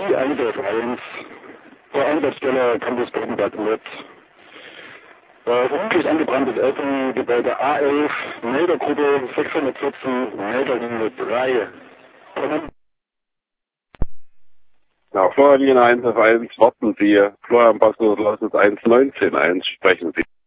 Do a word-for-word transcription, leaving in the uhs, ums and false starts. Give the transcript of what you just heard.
I eins elf eins, zur Einsatzstelle Campus Gothenburg mit äh, vermutlich angebranntes Elterngebäude A elf, Meldergruppe sechshundertvierzehn, Melderlinie drei. Ja, Florian eins elf eins, warten Sie. Florian Passwort eins neunzehn eins, sprechen Sie.